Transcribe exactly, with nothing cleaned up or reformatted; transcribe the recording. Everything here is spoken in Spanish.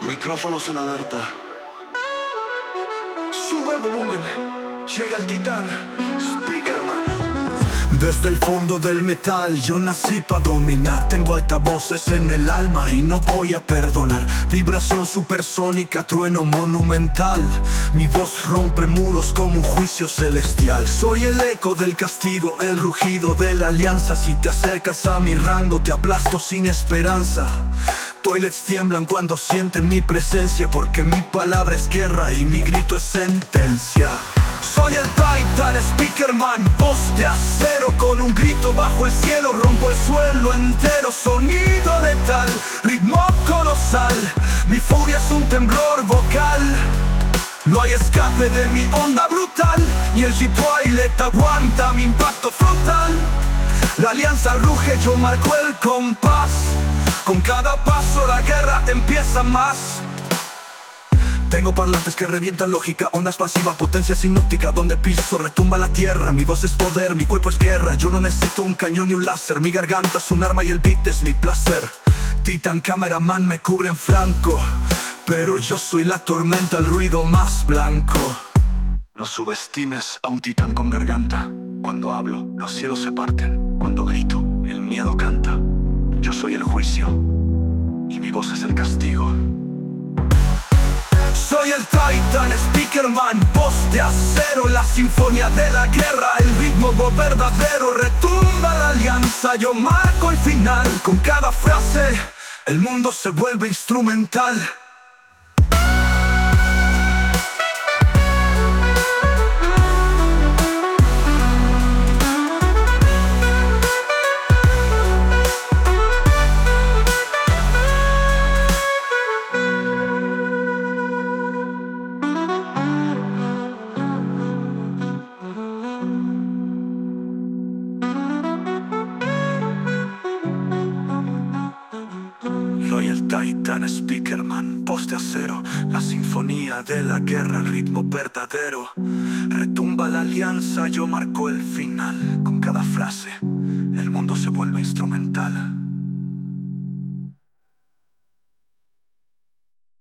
Micrófonos en alerta. Sube el volumen. Llega el titán. Speakerman. Desde el fondo del metal yo nací pa' dominar. Tengo altavoces en el alma y no voy a perdonar. Vibración supersónica, trueno monumental. Mi voz rompe muros como un juicio celestial. Soy el eco del castigo, el rugido de la alianza. Si te acercas a mi rango te aplasto sin esperanza. Toilets tiemblan cuando sienten mi presencia, porque mi palabra es guerra y mi grito es sentencia. Soy el Titan, Speakerman, voz de acero. Con un grito bajo el cielo rompo el suelo entero. Sonido letal, ritmo colosal. Mi furia es un temblor vocal. No hay escape de mi onda brutal, ni el G-Twilight aguanta mi impacto frontal. La alianza ruge, yo marco el compás. Con cada paso la guerra empieza más. Tengo parlantes que revientan lógica, ondas pasivas, potencia sinóptica. Donde piso retumba la tierra, mi voz es poder, mi cuerpo es guerra. Yo no necesito un cañón ni un láser, mi garganta es un arma y el beat es mi placer. Titan Cameraman me cubre en flanco, pero yo soy la tormenta, el ruido más blanco. No subestimes a un titán con garganta. Cuando hablo, los cielos se parten. Cuando grito, el miedo canta. Yo soy el juicio, y mi voz es el castigo. Soy el Titan, Speakerman, voz de acero. La sinfonía de la guerra, el ritmo verdadero. Retumba la alianza, yo marco el final. Con cada frase, el mundo se vuelve instrumental. Soy el Titan, Speakerman, voz de acero. La sinfonía de la guerra, el ritmo verdadero. Retumba la alianza, yo marco el final. Con cada frase, el mundo se vuelve instrumental.